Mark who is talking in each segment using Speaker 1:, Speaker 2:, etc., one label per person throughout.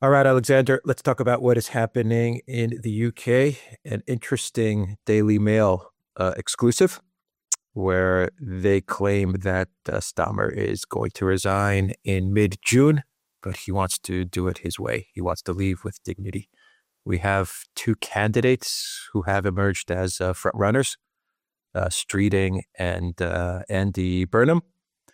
Speaker 1: All right, Alexander, let's talk about what is happening in the UK. An interesting Daily Mail exclusive where they claim that Stammer is going to resign in mid-June, but he wants to do it his way. He wants to leave with dignity. We have two candidates who have emerged as front runners, Streeting and Andy Burnham.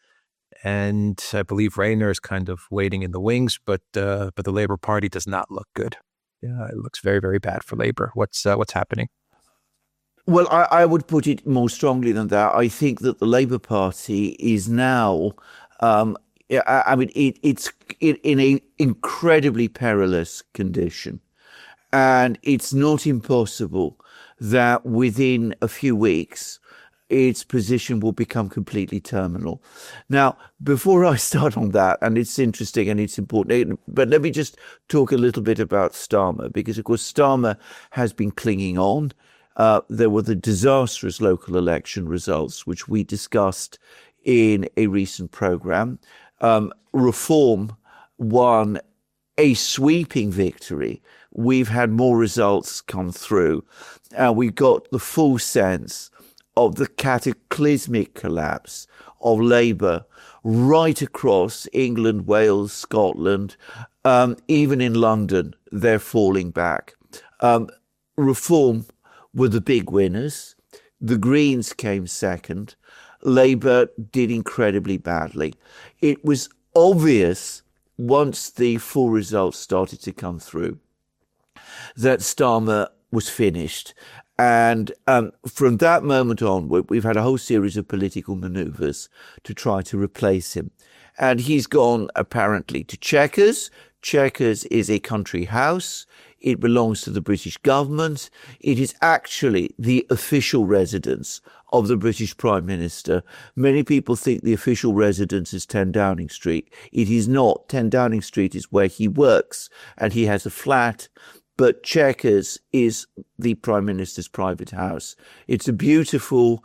Speaker 1: And I believe Rayner is kind of waiting in the wings, but the Labour Party does not look good. Yeah, it looks very, very bad for Labour. What's happening?
Speaker 2: Well, I would put it more strongly than that. I think that the Labour Party is now, yeah, it's in an incredibly perilous condition. And it's not impossible that within a few weeks, its position will become completely terminal. Now, before I start on that, and it's interesting and it's important, but let me just talk a little bit about Starmer, because of course Starmer has been clinging on. There were the disastrous local election results, which we discussed in a recent programme. Reform won a sweeping victory. We've had more results come through, and we got the full sense of the cataclysmic collapse of Labour right across England, Wales, Scotland, even in London, they're falling back. Reform were the big winners. The Greens came second. Labour did incredibly badly. It was obvious once the full results started to come through that Starmer was finished. And from that moment on, we've had a whole series of political manoeuvres to try to replace him. And he's gone apparently to Chequers. Chequers is a country house. It belongs to the British government. It is actually the official residence of the British Prime Minister. Many people think the official residence is 10 Downing Street. It is not. 10 Downing Street is where he works, and he has a flat. But Chequers is the Prime Minister's private house. It's a beautiful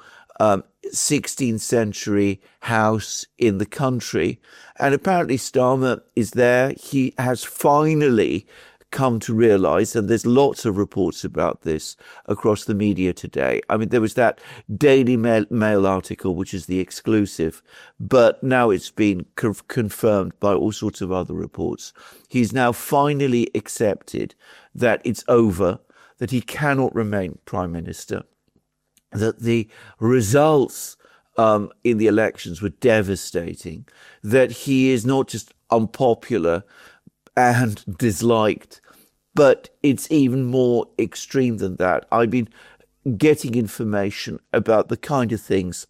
Speaker 2: 16th century house in the country. And apparently Starmer is there. He has finally come to realise, and there's lots of reports about this across the media today. I mean, there was that Daily Mail article, which is the exclusive, but now it's been confirmed by all sorts of other reports. He's now finally accepted that it's over, that he cannot remain Prime Minister, that the results in the elections were devastating, that he is not just unpopular and disliked, but it's even more extreme than that. I've been getting information about the kind of things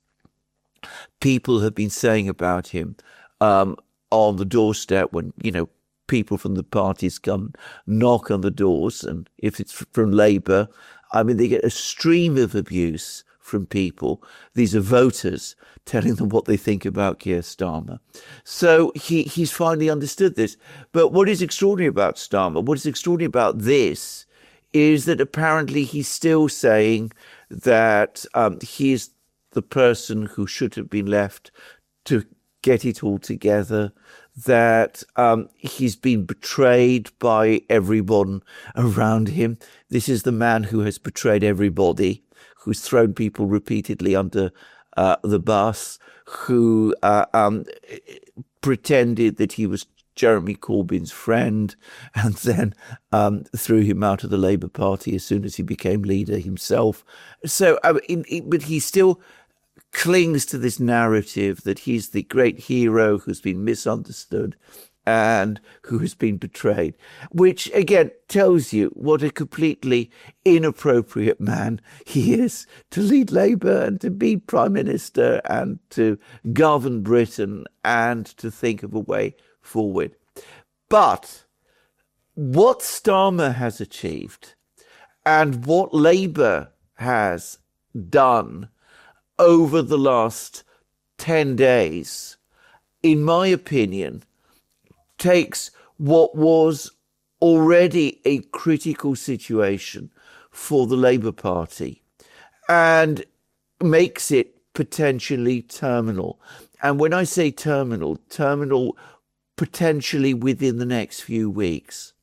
Speaker 2: people have been saying about him on the doorstep when, people from the parties come knock on the doors. And if it's from Labour, I mean, they get a stream of abuse from people. These are voters telling them what they think about Keir Starmer. So he's finally understood this. But what is extraordinary about Starmer, what is extraordinary about this, is that apparently he's still saying that he's the person who should have been left to get it all together, that he's been betrayed by everyone around him. This is the man who has betrayed everybody, who's thrown people repeatedly under the bus, who pretended that he was Jeremy Corbyn's friend, and then threw him out of the Labour Party as soon as he became leader himself. So, but he still clings to this narrative that he's the great hero who's been misunderstood and who has been betrayed, which again tells you what a completely inappropriate man he is to lead Labour and to be Prime Minister and to govern Britain and to think of a way forward. But what Starmer has achieved and what Labour has done over the last 10 days, in my opinion, takes what was already a critical situation for the Labour Party and makes it potentially terminal. And when I say terminal potentially within the next few weeks.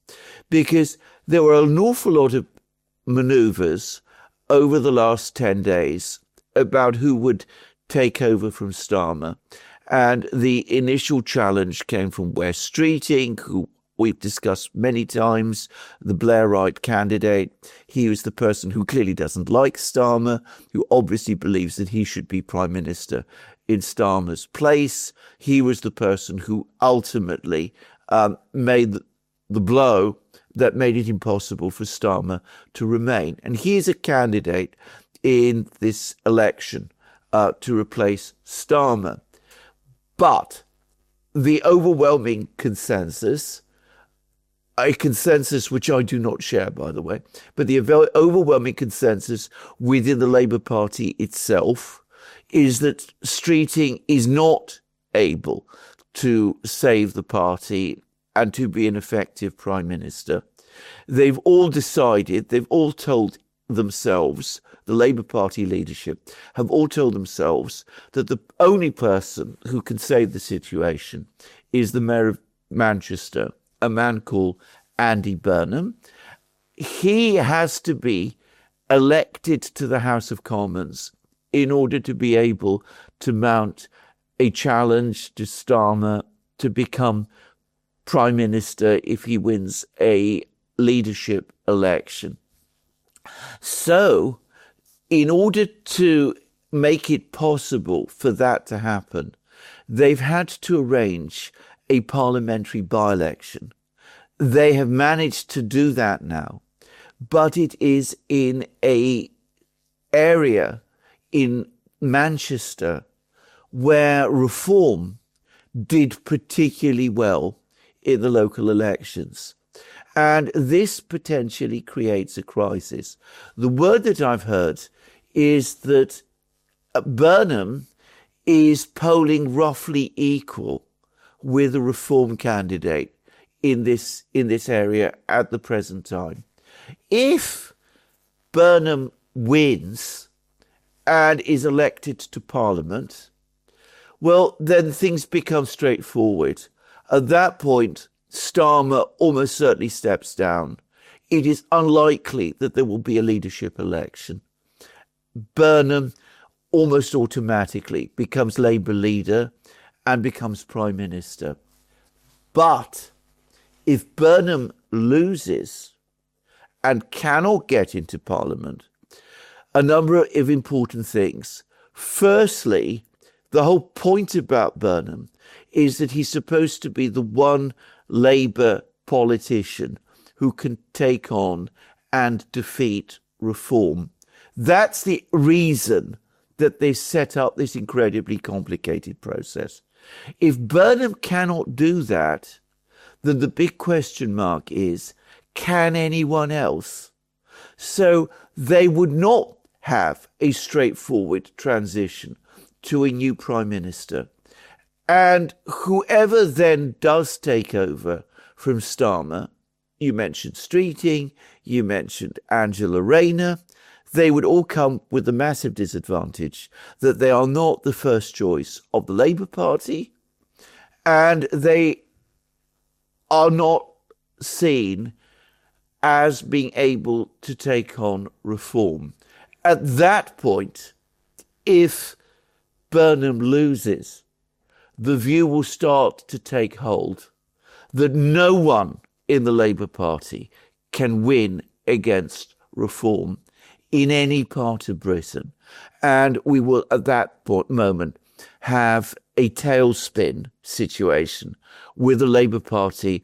Speaker 2: because there were an awful lot of maneuvers over the last 10 days about who would take over from Starmer. And the initial challenge came from Wes Streeting, who we've discussed many times, the Blairite candidate. He was the person who clearly doesn't like Starmer, who obviously believes that he should be Prime Minister in Starmer's place. He was the person who ultimately made the blow that made it impossible for Starmer to remain. And he is a candidate in this election to replace Starmer. But the overwhelming consensus, a consensus which I do not share, by the way, but the overwhelming consensus within the Labour Party itself is that Streeting is not able to save the party and to be an effective Prime Minister. They've all decided, they've all told themselves, the Labour Party leadership have all told themselves that the only person who can save the situation is the Mayor of Manchester, a man called Andy Burnham. He has to be elected to the House of Commons in order to be able to mount a challenge to Starmer to become Prime Minister if he wins a leadership election. So, in order to make it possible for that to happen, they've had to arrange a parliamentary by-election. They have managed to do that now, but it is in an area in Manchester where Reform did particularly well in the local elections. And this potentially creates a crisis. The word that I've heard is that Burnham is polling roughly equal with a Reform candidate in this area at the present time. If Burnham wins and is elected to Parliament, well, then things become straightforward. At that point, Starmer almost certainly steps down. It is unlikely that there will be a leadership election. Burnham almost automatically becomes Labour leader and becomes Prime Minister. But if Burnham loses and cannot get into Parliament, a number of important things. Firstly, the whole point about Burnham is that he's supposed to be the one Labour politician who can take on and defeat Reform. That's the reason that they set up this incredibly complicated process. If Burnham cannot do that, then the big question mark is, can anyone else? So they would not have a straightforward transition to a new Prime Minister. And whoever then does take over from Starmer, you mentioned Streeting, you mentioned Angela Rayner, they would all come with the massive disadvantage that they are not the first choice of the Labour Party, and they are not seen as being able to take on Reform. At that point, if Burnham loses, the view will start to take hold that no one in the Labour Party can win against Reform in any part of Britain. And we will, at that moment, have a tailspin situation with the Labour Party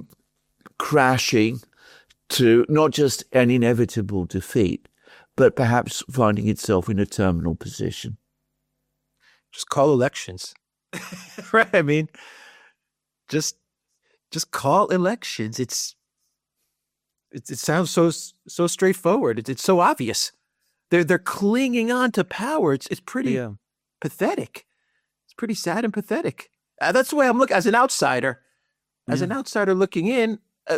Speaker 2: crashing to not just an inevitable defeat, but perhaps finding itself in a terminal position.
Speaker 1: Just call elections. Right? I mean, just call elections. It sounds so straightforward. It's so obvious. They're clinging on to power. It's pretty pathetic. It's pretty sad and pathetic. That's the way I'm looking as an outsider. As an outsider looking in,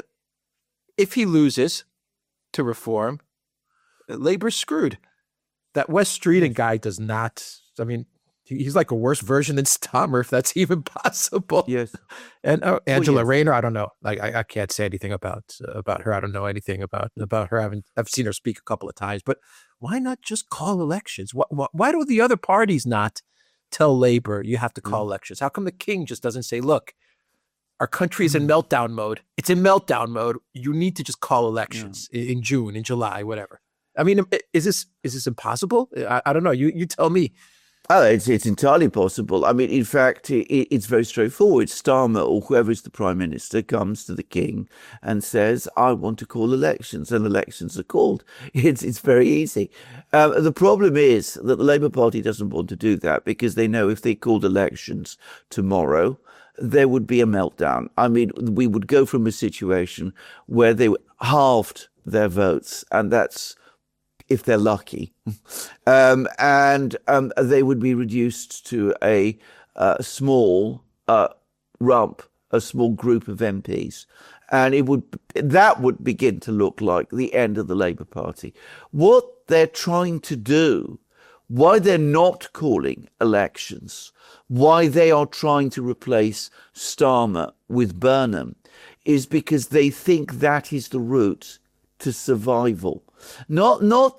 Speaker 1: if he loses to Reform, Labour's screwed. That Wes Streeting guy does not. I mean, He's like a worse version than Starmer, if that's even possible.
Speaker 2: Yes.
Speaker 1: And Angela
Speaker 2: yes.
Speaker 1: Rayner, I don't know. Like I can't say anything about her. I don't know anything about her. I've seen her speak a couple of times. But why not just call elections? Why do the other parties not tell Labor you have to call elections? How come the king just doesn't say, look, our country is in meltdown mode. It's in meltdown mode. You need to just call elections in June, in July, whatever. I mean, is this impossible? I don't know. You tell me.
Speaker 2: Oh, it's entirely possible. I mean, in fact, it's very straightforward. Starmer or whoever is the prime minister comes to the king and says, "I want to call elections," and elections are called. It's very easy. The problem is that the Labour Party doesn't want to do that because they know if they called elections tomorrow, there would be a meltdown. I mean, we would go from a situation where they halved their votes, and that's if they're lucky, and they would be reduced to a small rump, a small group of MPs, and that would begin to look like the end of the Labour Party. What they're trying to do, why they're not calling elections, why they are trying to replace Starmer with Burnham, is because they think that is the route to survival. Not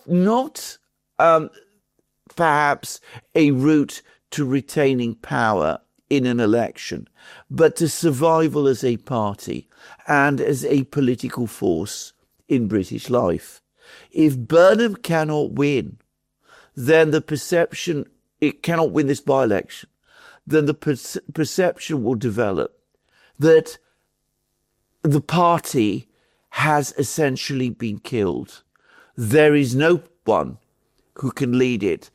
Speaker 2: perhaps a route to retaining power in an election, but to survival as a party and as a political force in British life. If Burnham cannot win, then the perception, it cannot win this by-election, then the perception will develop that the party has essentially been killed. There is no one who can lead it,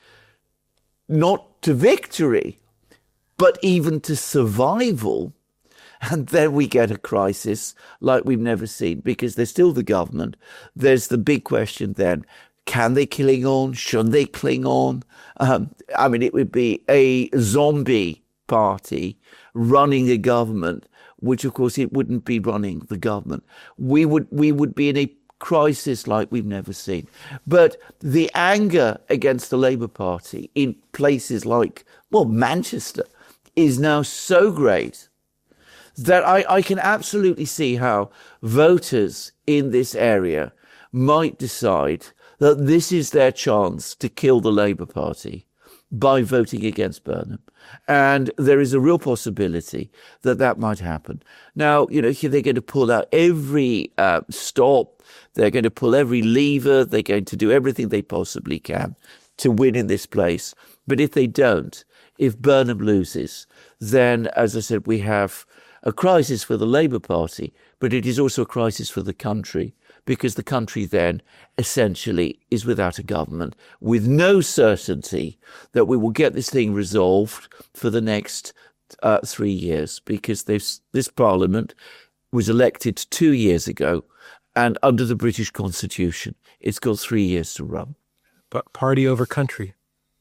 Speaker 2: not to victory, but even to survival. And then we get a crisis like we've never seen, because there's still the government. There's the big question then, can they cling on? Should they cling on? I mean, it would be a zombie party running the government, which of course it wouldn't be running the government. We would be in a crisis like we've never seen. But the anger against the Labour Party in places like, well, Manchester is now so great that I can absolutely see how voters in this area might decide that this is their chance to kill the Labour Party by voting against Burnham. And there is a real possibility that that might happen. Now, you know, they're going to pull out every stop. They're going to pull every lever. They're going to do everything they possibly can to win in this place. But if they don't, if Burnham loses, then, as I said, we have a crisis for the Labour Party, but it is also a crisis for the country, because the country then essentially is without a government, with no certainty that we will get this thing resolved for the next 3 years, because this Parliament was elected 2 years ago, and under the British Constitution, it's got 3 years to run.
Speaker 1: But party over country.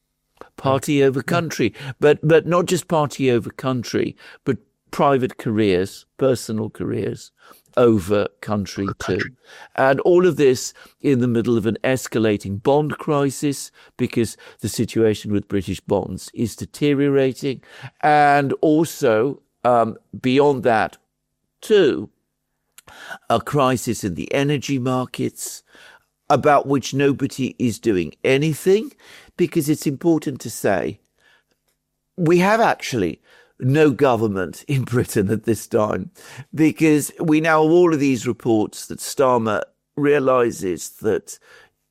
Speaker 2: Party over country, but not just party over country, but private careers, personal careers over country too. And all of this in the middle of an escalating bond crisis, because the situation with British bonds is deteriorating. And also, beyond that too, a crisis in the energy markets, about which nobody is doing anything, because it's important to say we have actually no government in Britain at this time, because we now have all of these reports that Starmer realises that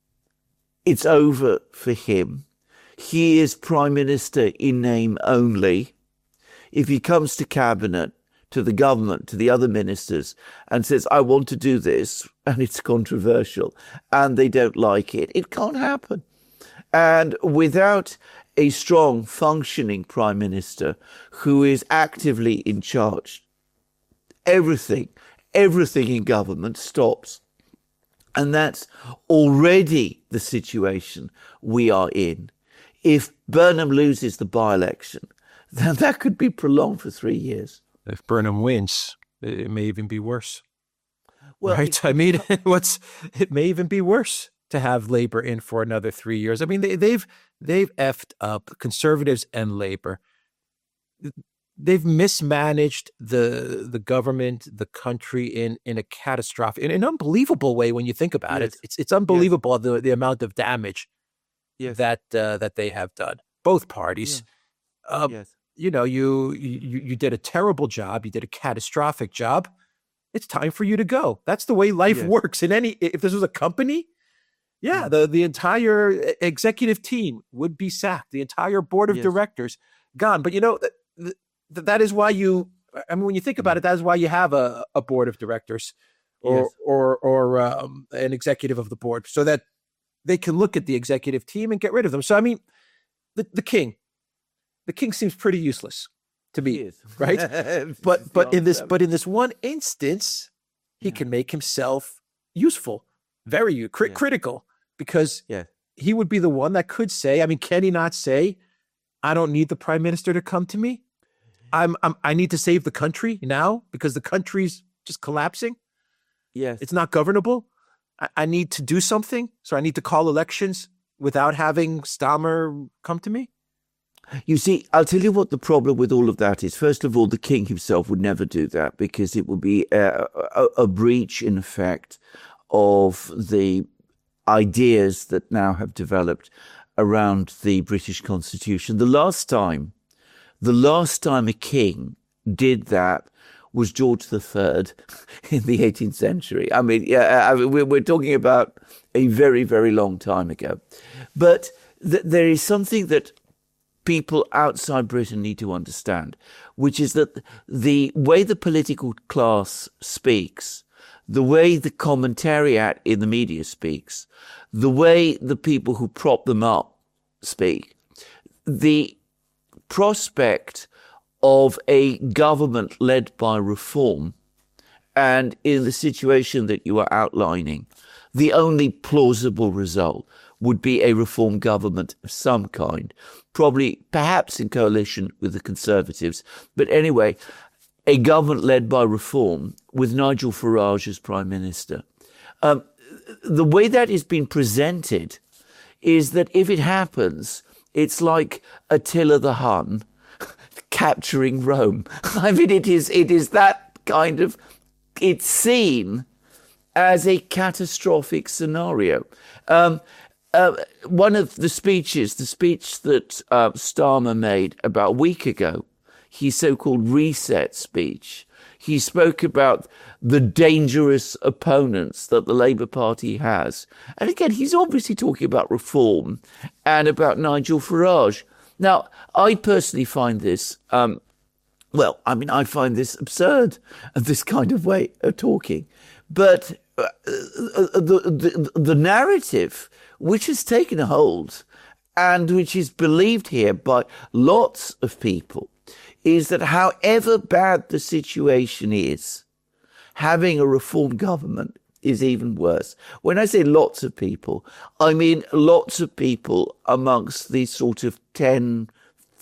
Speaker 2: it's over for him. He is Prime Minister in name only. If he comes to Cabinet, to the government, to the other ministers, and says, I want to do this, and it's controversial, and they don't like it, it can't happen. And without a strong, functioning Prime Minister who is actively in charge, everything in government stops. And that's already the situation we are in. If Burnham loses the by-election, then that could be prolonged for 3 years.
Speaker 1: If Burnham wins, it may even be worse.
Speaker 2: Well,
Speaker 1: right? I mean, it may even be worse. to have Labor in for another 3 years. I mean, they've effed up, conservatives and Labor. They've mismanaged the government, the country in a catastrophic, in an unbelievable way when you think about it. It's unbelievable the amount of damage that they have done. Both parties. You know, you did a terrible job. You did a catastrophic job. It's time for you to go. That's the way life works. If this was a company, the entire executive team would be sacked. The entire board of directors gone. But you know, that is why when you think about it, that is why you have a board of directors or an executive of the board, so that they can look at the executive team and get rid of them. So, I mean, the king seems pretty useless to me, right? but in this one instance, he can make himself useful, very critical, because he would be the one that could say, I mean, can he not say, I don't need the prime minister to come to me. I need to save the country now because the country's just collapsing.
Speaker 2: Yes.
Speaker 1: It's not governable. I need to do something. So I need to call elections without having Starmer come to me.
Speaker 2: You see, I'll tell you what the problem with all of that is. First of all, the king himself would never do that because it would be a breach, in effect, of the ideas that now have developed around the British Constitution. The last time a king did that was George III in the 18th century. I mean, we're talking about a very, very long time ago. But there is something that people outside Britain need to understand, which is that the way the political class speaks, the way the commentariat in the media speaks, the way the people who prop them up speak, the prospect of a government led by reform, and in the situation that you are outlining, the only plausible result would be a reform government of some kind, perhaps in coalition with the Conservatives. But anyway, a government led by reform with Nigel Farage as Prime Minister. The way that is being presented is that if it happens, it's like Attila the Hun capturing Rome. I mean, it is that kind of, it's seen as a catastrophic scenario. One of the speech that Starmer made about a week ago, his so-called reset speech, he spoke about the dangerous opponents that the Labour Party has. And again, he's obviously talking about reform and about Nigel Farage. Now, I personally find this, I find this absurd, this kind of way of talking. But the narrative which has taken a hold and which is believed here by lots of people is that however bad the situation is, having a reform government is even worse. When I say lots of people, I mean lots of people amongst the sort of 10,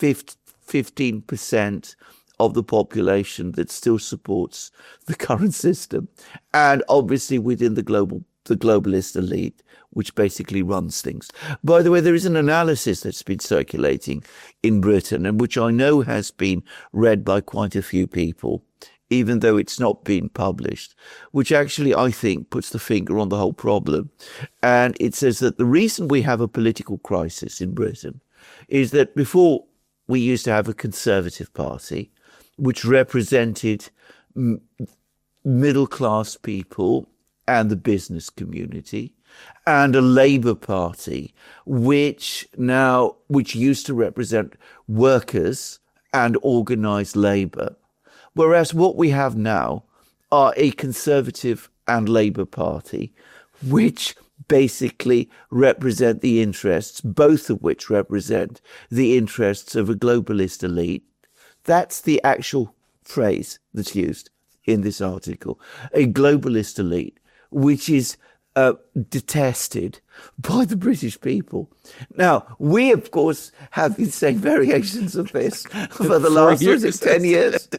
Speaker 2: 15% of the population that still supports the current system, and obviously within the globalist elite, which basically runs things. By the way, there is an analysis that's been circulating in Britain, and which I know has been read by quite a few people, even though it's not been published, which actually, I think, puts the finger on the whole problem. And it says that the reason we have a political crisis in Britain is that before we used to have a Conservative Party, which represented middle-class people and the business community, and a Labour Party, which used to represent workers and organised labour. Whereas what we have now are a Conservative and Labour Party, which basically represent the interests, both of which represent the interests of a globalist elite. That's the actual phrase that's used in this article. A globalist elite, which is detested by the British people. Now, we, of course, have been saying variations of this for the last 10 years.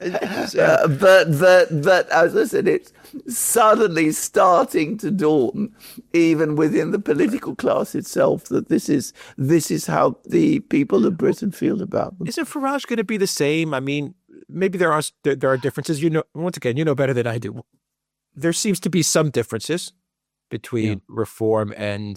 Speaker 2: But as I said, it's suddenly starting to dawn, even within the political class itself, that this is how the people of Britain feel about them.
Speaker 1: Isn't Farage going to be the same? I mean, maybe there are differences. Once again, you know better than I do. There seems to be some differences between Reform and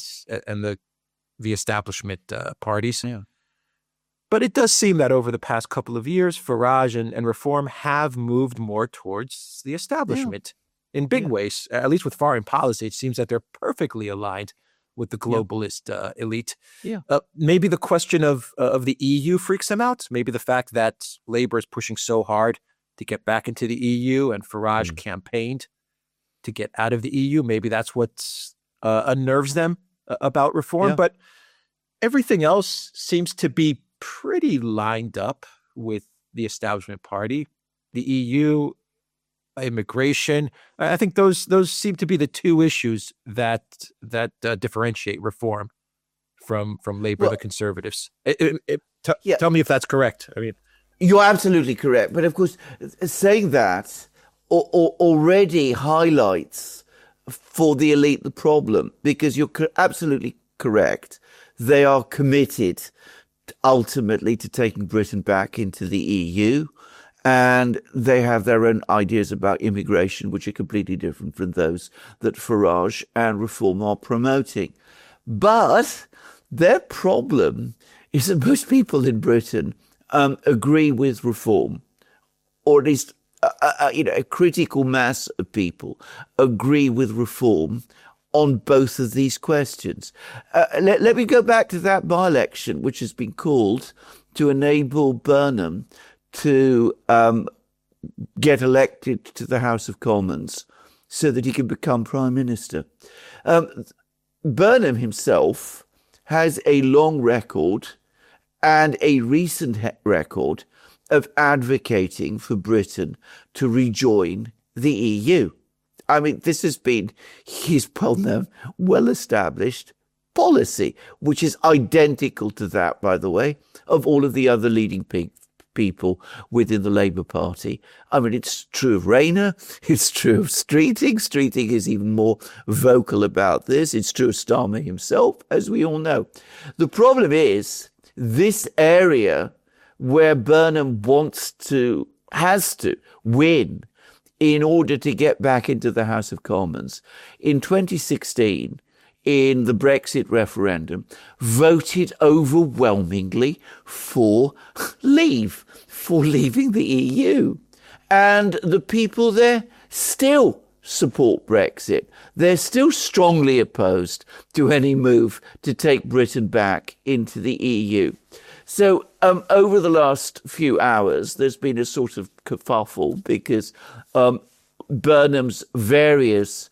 Speaker 1: the establishment parties.
Speaker 2: Yeah.
Speaker 1: But it does seem that over the past couple of years, Farage and Reform have moved more towards the establishment in big ways. At least with foreign policy, it seems that they're perfectly aligned with the globalist elite.
Speaker 2: Yeah.
Speaker 1: Maybe the question of the EU freaks them out. Maybe the fact that Labour is pushing so hard to get back into the EU and Farage campaigned to get out of the EU. Maybe that's what unnerves them about Reform.
Speaker 2: Yeah.
Speaker 1: But everything else seems to be pretty lined up with the establishment party. The EU, immigration. I think those seem to be the two issues that differentiate Reform from Labour, the Conservatives. Tell me if that's correct. I mean,
Speaker 2: you're absolutely correct. But of course, saying that already highlights for the elite the problem, because you're absolutely correct. They are committed ultimately to taking Britain back into the EU, and they have their own ideas about immigration, which are completely different from those that Farage and Reform are promoting. But their problem is that most people in Britain agree with Reform, or at least a critical mass of people agree with Reform on both of these questions. Let me go back to that by-election, which has been called to enable Burnham to get elected to the House of Commons so that he can become Prime Minister. Burnham himself has a long record and a recent record of advocating for Britain to rejoin the EU. I mean, this has been his well-known, well-established policy, which is identical to that, by the way, of all of the other leading people within the Labour Party. I mean, it's true of Rayner, it's true of Streeting. Streeting is even more vocal about this. It's true of Starmer himself, as we all know. The problem is this area where Burnham has to win in order to get back into the House of Commons. In 2016, in the Brexit referendum, voted overwhelmingly for leaving the EU. And the people there still support Brexit. They're still strongly opposed to any move to take Britain back into the EU. So over the last few hours, there's been a sort of kerfuffle because Burnham's various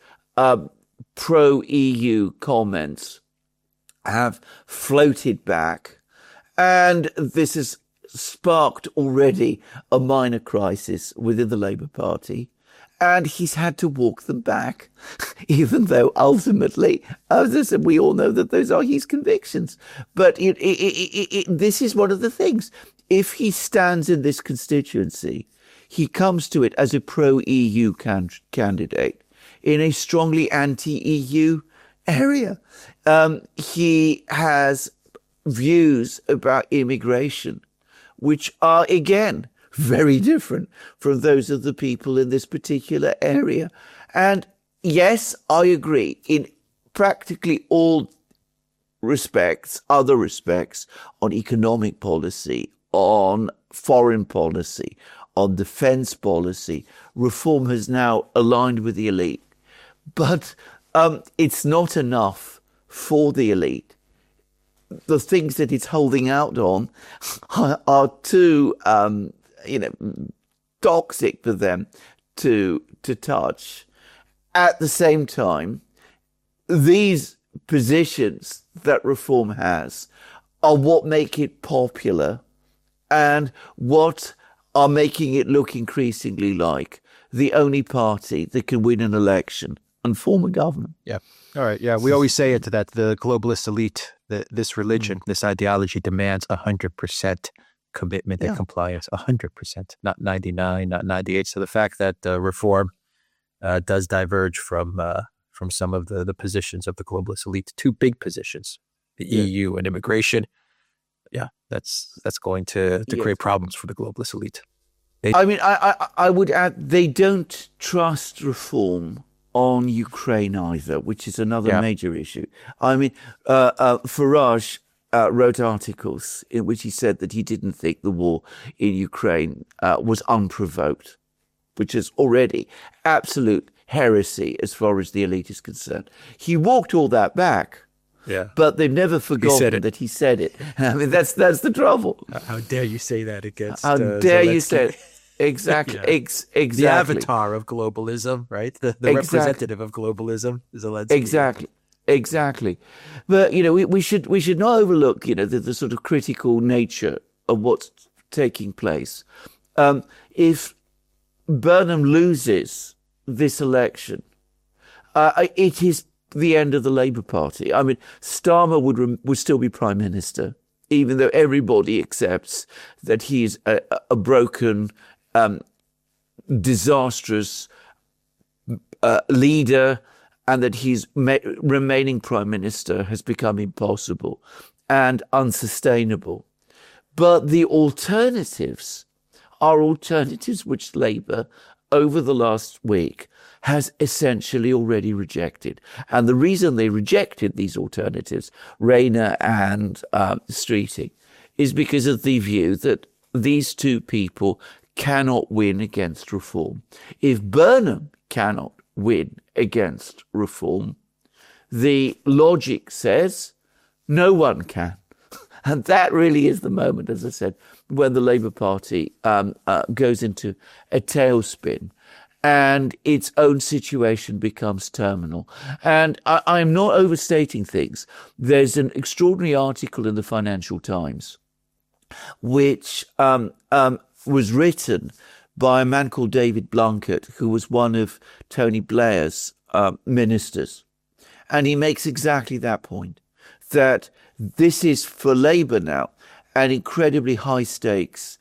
Speaker 2: pro-EU comments have floated back, and this has sparked already a minor crisis within the Labour Party. And he's had to walk them back, even though ultimately, as I said, we all know that those are his convictions. But this is one of the things. If he stands in this constituency, he comes to it as a pro-EU candidate in a strongly anti-EU area. He has views about immigration, which are, again, very different from those of the people in this particular area. And yes, I agree, in practically all respects, other respects, on economic policy, on foreign policy, on defense policy, Reform has now aligned with the elite. But it's not enough for the elite. The things that it's holding out on are too toxic for them to touch. At the same time, these positions that Reform has are what make it popular and what are making it look increasingly like the only party that can win an election and form a government.
Speaker 1: Yeah. All right. Yeah. We always say it that the globalist elite, this religion, this ideology demands 100% commitment and compliance, 100%, not 99, not 98. So the fact that reform does diverge from some of the positions of the globalist elite, two big positions, the EU and immigration. Yeah, that's going to create problems for the globalist elite.
Speaker 2: I would add, they don't trust reform on Ukraine either, which is another major issue. I mean, Farage wrote articles in which he said that he didn't think the war in Ukraine was unprovoked, which is already absolute heresy as far as the elite is concerned. He walked all that back.
Speaker 1: Yeah,
Speaker 2: but they've never forgotten that he said it. I mean, that's the trouble.
Speaker 1: How dare you say that against?
Speaker 2: How dare you say it? Exactly. Exactly.
Speaker 1: The avatar of globalism, right? The representative of globalism is Zelensky.
Speaker 2: Exactly. But we should not overlook the sort of critical nature of what's taking place. If Burnham loses this election, it is the end of the Labour Party. I mean, Starmer would still be Prime Minister, even though everybody accepts that he is a broken, disastrous leader, and that his remaining Prime Minister has become impossible and unsustainable. But the alternatives are alternatives which Labour, over the last week, has essentially already rejected. And the reason they rejected these alternatives, Rayner and Streeting, is because of the view that these two people cannot win against reform. If Burnham cannot win against reform, the logic says no one can. And that really is the moment, as I said, when the Labour Party goes into a tailspin and its own situation becomes terminal. And I'm not overstating things. There's an extraordinary article in the Financial Times which was written by a man called David Blunkett, who was one of Tony Blair's ministers. And he makes exactly that point, that this is for Labour now an incredibly high stakes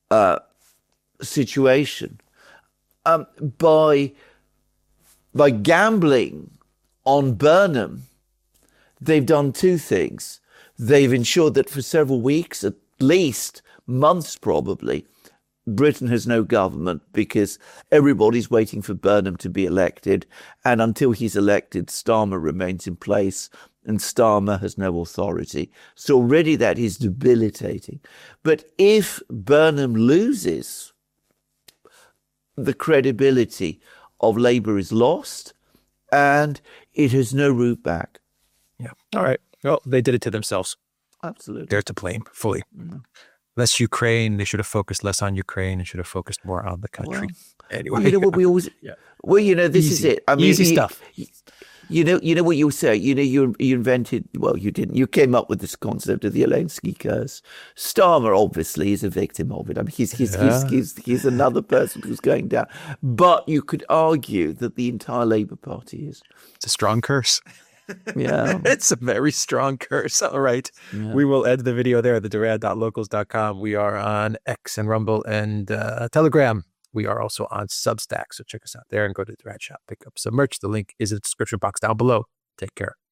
Speaker 2: situation. By gambling on Burnham, they've done two things. They've ensured that for several weeks, at least months probably, Britain has no government because everybody's waiting for Burnham to be elected. And until he's elected, Starmer remains in place and Starmer has no authority. So already that is debilitating. But if Burnham loses, the credibility of Labour is lost and it has no route back.
Speaker 1: Yeah. All right. Well, they did it to themselves.
Speaker 2: Absolutely.
Speaker 1: They're to blame fully. Mm-hmm. Less Ukraine. They should have focused less on Ukraine and should have focused more on the country.
Speaker 2: Well,
Speaker 1: anyway.
Speaker 2: You know what we always, this
Speaker 1: Easy.
Speaker 2: is it. I mean,
Speaker 1: easy stuff.
Speaker 2: You know what you say. You invented. Well, you didn't. You came up with this concept of the Zelensky curse. Starmer obviously is a victim of it. I mean, he's another person who's going down. But you could argue that the entire Labour Party is.
Speaker 1: It's a strong curse.
Speaker 2: Yeah.
Speaker 1: It's a very strong curse. All right. Yeah. We will end the video there at theduran.locals.com. We are on X and Rumble and Telegram. We are also on Substack. So check us out there and go to the Duran Shop. Pick up some merch. The link is in the description box down below. Take care.